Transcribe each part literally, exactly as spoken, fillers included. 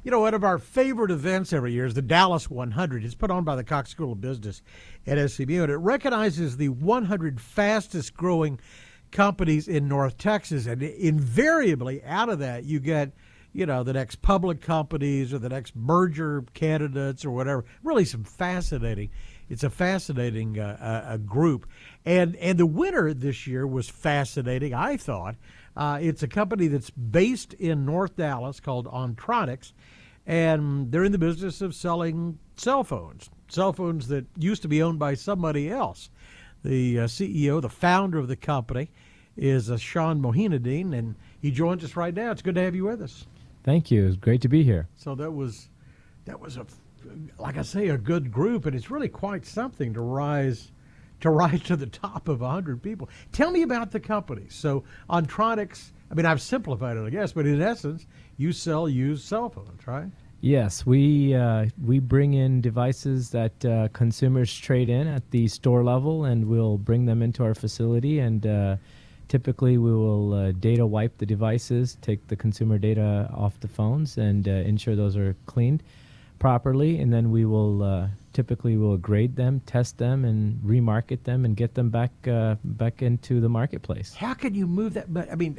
You know, one of our favorite events every year is the Dallas one hundred. It's put on by the Cox School of Business at S C B U, and it recognizes the one hundred fastest growing companies in North Texas. And invariably out of that, you get, you know, the next public companies or the next merger candidates or whatever. Really some fascinating, it's a fascinating uh, uh, group. And, and the winner this year was fascinating, I thought. Uh, it's a company that's based in North Dallas called Ontronics, and they're in the business of selling cell phones, cell phones that used to be owned by somebody else. The uh, C E O, the founder of the company, is uh, Sean Mohinadine, and he joins us right now. It's good to have you with us. Thank you. It's great to be here. So that was, that was a, like I say, a good group, and it's really quite something to rise to rise to the top of one hundred people. Tell me about the company. So Ontronics, I mean, I've simplified it, I guess, but in essence, you sell used cell phones, right? Yes, we uh, we bring in devices that uh, consumers trade in at the store level, and we'll bring them into our facility, and uh, typically we will uh, data wipe the devices, take the consumer data off the phones, and uh, ensure those are cleaned properly, and then we will uh, typically will grade them, test them, and remarket them, and get them back uh, back into the marketplace. How can you move that? But I mean,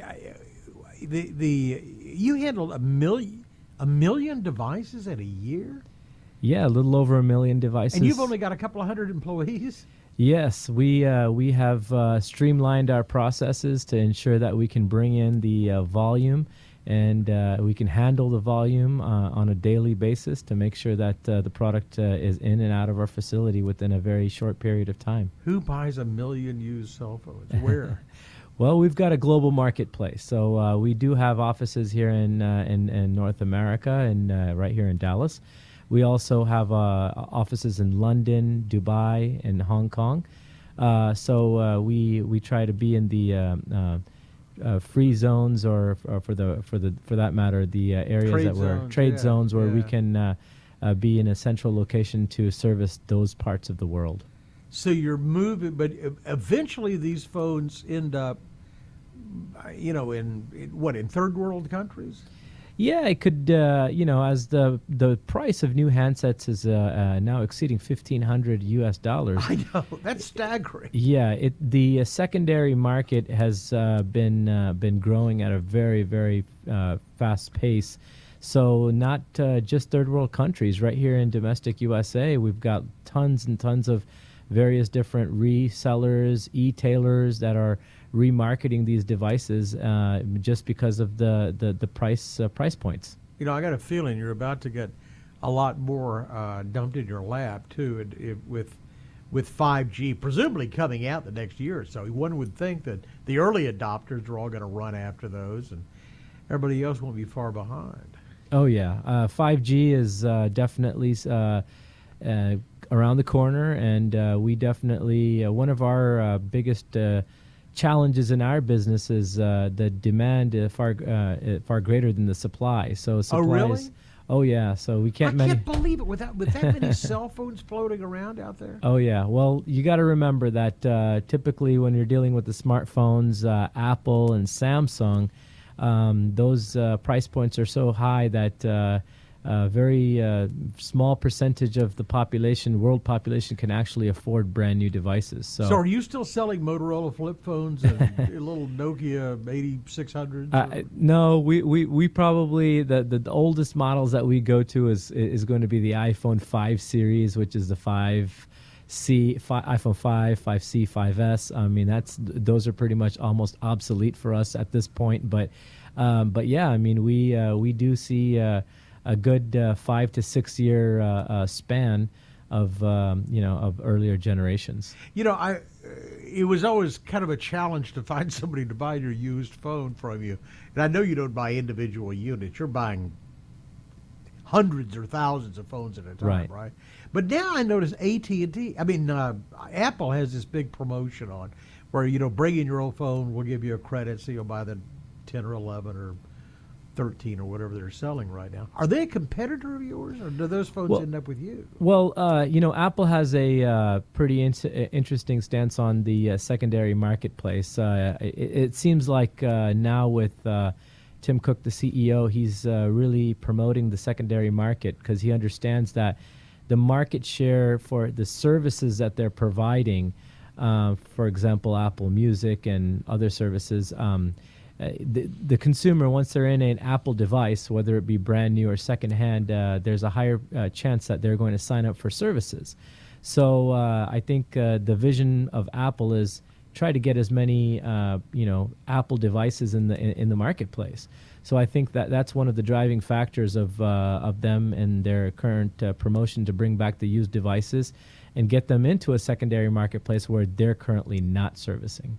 the the you handle a million a million devices in a year. Yeah, a little over a million devices. And you've only got a couple of hundred employees. Yes, we uh, we have uh, streamlined our processes to ensure that we can bring in the uh, volume. And uh, we can handle the volume uh, on a daily basis to make sure that uh, the product uh, is in and out of our facility within a very short period of time. Who buys a million used cell phones? Where? Well, we've got a global marketplace. So uh, we do have offices here in uh, in, in North America and uh, right here in Dallas. We also have uh, offices in London, Dubai, and Hong Kong. Uh, so uh, we we try to be in the uh, uh, Uh, free zones, or, or for the for the for that matter, the uh, areas trade that were zones, trade yeah, zones where yeah. we can uh, uh, be in a central location to service those parts of the world. So you're moving, but eventually these phones end up, you know, in, in what in third world countries. Yeah, it could, uh, you know, as the the price of new handsets is uh, uh, now exceeding fifteen hundred U S dollars. I know, that's staggering. Yeah, it the uh, secondary market has uh, been uh, been growing at a very very uh, fast pace. So not uh, just third world countries. Right here in domestic U S A, we've got tons and tons of various different resellers, e-tailers that are remarketing these devices uh, just because of the the, the price uh, price points. You know, I got a feeling you're about to get a lot more uh, dumped in your lap too, it, it, with with five G presumably coming out the next year or so. One would think that the early adopters are all going to run after those, and everybody else won't be far behind. Oh yeah, uh, five G is uh, definitely uh, uh, around the corner, and uh, we definitely uh, one of our uh, biggest uh, challenges in our business is uh, the demand uh, far uh, far greater than the supply. So supplies. Oh really? Oh yeah. So we can't. I many can't believe it with that with that many cell phones floating around out there. Oh yeah. Well, you got to remember that uh, typically when you're dealing with the smartphones, uh, Apple and Samsung, um, those uh, price points are so high that uh, a very uh, small percentage of the population, world population, can actually afford brand new devices. So, so are you still selling Motorola flip phones and little Nokia eighty-six hundreds? Uh, no, we, we, we probably the, the, the oldest models that we go to is is going to be the iPhone five series, which is the five C, five, iPhone five, five C, five S. I mean, that's those are pretty much almost obsolete for us at this point. But um, but yeah, I mean, we uh, we do see uh, a good uh, five to six year uh, uh, span of um, you know of earlier generations. You know, I uh, it was always kind of a challenge to find somebody to buy your used phone from you. And I know you don't buy individual units; you're buying hundreds or thousands of phones at a time, right? right? But now I notice A T and T. I mean, uh, Apple has this big promotion on where you know, bring in your old phone, we'll give you a credit, so you'll buy the ten or eleven or thirteen or whatever they're selling right now. Are they a competitor of yours, or do those phones well, end up with you? Well, uh, you know, Apple has a uh, pretty in- interesting stance on the uh, secondary marketplace. Uh, it, it seems like uh, now with uh, Tim Cook, the C E O, he's uh, really promoting the secondary market because he understands that the market share for the services that they're providing, uh, for example, Apple Music and other services, um, uh, the, the consumer, once they're in an Apple device, whether it be brand new or secondhand, uh, there's a higher uh, chance that they're going to sign up for services. So uh, I think uh, the vision of Apple is try to get as many uh, you know Apple devices in the in, in the marketplace. So I think that that's one of the driving factors of uh, of them and their current uh, promotion to bring back the used devices and get them into a secondary marketplace where they're currently not servicing.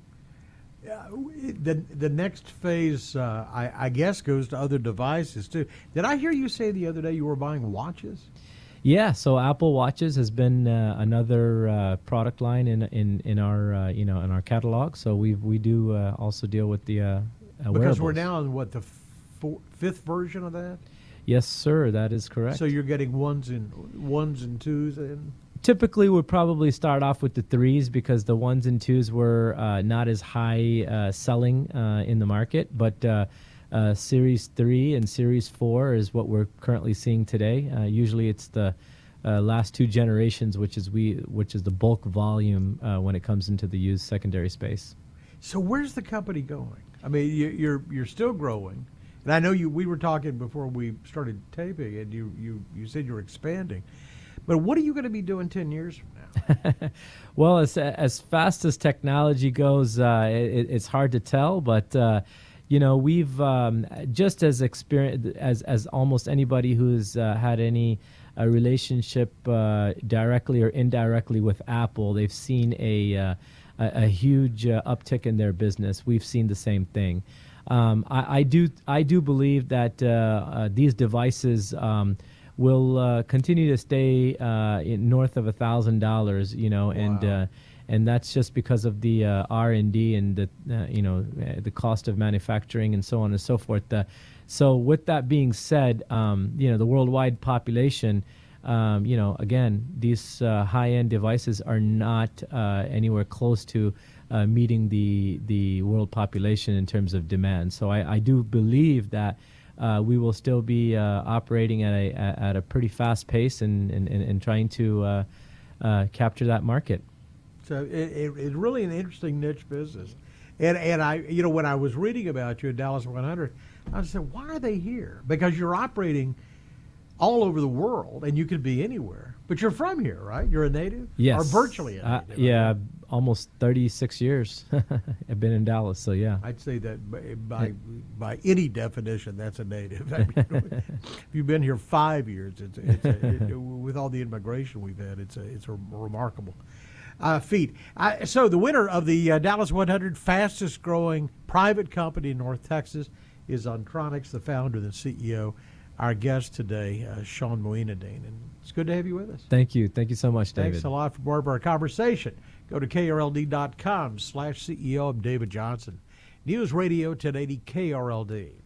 Uh, the the next phase, uh, I, I guess, goes to other devices too. Did I hear you say the other day you were buying watches? Yeah, so Apple Watches has been uh, another uh, product line in in in our uh, you know in our catalog. So we we do uh, also deal with the uh, uh, because wearables. we're now in what the four, fifth version of that. Yes, sir, that is correct. So you're getting ones and ones and twos in. Typically, we'd probably start off with the threes because the ones and twos were uh, not as high uh, selling uh, in the market, but. Uh, Uh, Series three and Series four is what we're currently seeing today. Uh, usually it's the uh, last two generations, which is we, which is the bulk volume uh, when it comes into the used secondary space. So where's the company going? I mean, you, you're you're still growing, and I know you. We were talking before we started taping, and you you, you said you're expanding. But what are you going to be doing ten years from now? Well, as as fast as technology goes, uh, it, it's hard to tell, but. Uh, You know, we've um, just as experience as as almost anybody who's uh, had any uh, relationship uh, directly or indirectly with Apple, they've seen a uh, a, a huge uh, uptick in their business. We've seen the same thing. Um, I, I do I do believe that uh, uh, these devices um, will uh, continue to stay uh, in north of a thousand dollars. You know, Wow. and. Uh, And that's just because of the uh, R and D and the uh, you know uh, the cost of manufacturing and so on and so forth. Uh, so with that being said, um, you know the worldwide population, um, you know again these uh, high-end devices are not uh, anywhere close to uh, meeting the the world population in terms of demand. So I, I do believe that uh, we will still be uh, operating at a at a pretty fast pace and and, and, and trying to uh, uh, capture that market. So it, it, it's really an interesting niche business. And and I, you know, when I was reading about you at Dallas one hundred, I said, why are they here? Because you're operating all over the world, and you could be anywhere. But you're from here, right? You're a native? Yes. Or virtually a native? Uh, yeah, almost thirty-six years I've been in Dallas, so yeah. I'd say that by by, by any definition, that's a native. I mean, if you've been here five years, it's, it's a, it, with all the immigration we've had, it's a, it's a remarkable Uh, feat. Uh, so the winner of the uh, Dallas one hundred fastest growing private company in North Texas is Ontronix, the founder and C E O. Our guest today, uh, Sean Moinadine. And it's good to have you with us. Thank you. Thank you so much, David. Thanks a lot for more of our conversation. Go to K R L D dot com slash C E O. I'm David Johnson. News Radio ten eighty K R L D.